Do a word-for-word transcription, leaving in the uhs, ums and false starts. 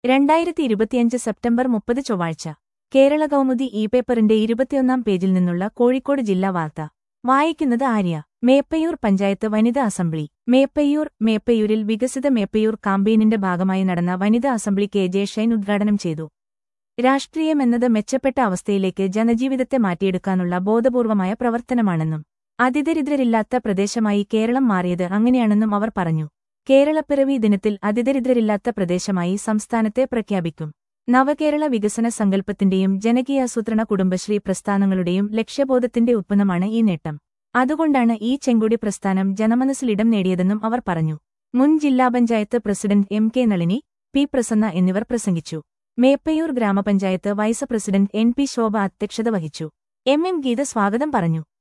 രണ്ടായിരത്തി ഇരുപത്തിയഞ്ച് സെപ്റ്റംബർ മുപ്പത് ചൊവ്വാഴ്ച കേരള കൗമുദി ഇ പേപ്പറിന്റെ ഇരുപത്തിയൊന്നാം പേജിൽ നിന്നുള്ള കോഴിക്കോട് ജില്ലാ വാർത്ത വായിക്കുന്നത് ആര്യ. മേപ്പയ്യൂർ പഞ്ചായത്ത് വനിതാ അസംബ്ലി. മേപ്പയ്യൂർ മേപ്പയ്യൂരിൽ വികസിത മേപ്പയ്യൂർ കാമ്പയിനിന്റെ ഭാഗമായി നടന്ന വനിതാ അസംബ്ലി കെ ജെ ഷൈൻ ഉദ്ഘാടനം ചെയ്തു. രാഷ്ട്രീയമെന്നത് മെച്ചപ്പെട്ട അവസ്ഥയിലേക്ക് ജനജീവിതത്തെ മാറ്റിയെടുക്കാനുള്ള ബോധപൂർവമായ പ്രവർത്തനമാണെന്നും അതിദരിദ്രരില്ലാത്ത പ്രദേശമായി കേരളം മാറിയത് അങ്ങനെയാണെന്നും അവർ പറഞ്ഞു. കേരളപ്പിറവി ദിനത്തിൽ അതിദരിദ്രരില്ലാത്ത പ്രദേശമായി സംസ്ഥാനത്തെ പ്രഖ്യാപിക്കും. നവകേരള വികസന സങ്കല്പത്തിന്റെയും ജനകീയാസൂത്രണ കുടുംബശ്രീ പ്രസ്ഥാനങ്ങളുടെയും ലക്ഷ്യബോധത്തിന്റെ ഉത്പന്നമാണ് ഈ നേട്ടം. അതുകൊണ്ടാണ് ഈ ചെങ്കൊടി പ്രസ്ഥാനം ജനമനസ്സിലിടം നേടിയതെന്നും അവർ പറഞ്ഞു. മുൻ ജില്ലാ panchayat president M K Nalini, P Prasanna എന്നിവർ പ്രസംഗിച്ചു. മേപ്പയ്യൂർ ഗ്രാമപഞ്ചായത്ത് vice president N P Shobha അധ്യക്ഷത വഹിച്ചു. എം എം ഗീത സ്വാഗതം പറഞ്ഞു.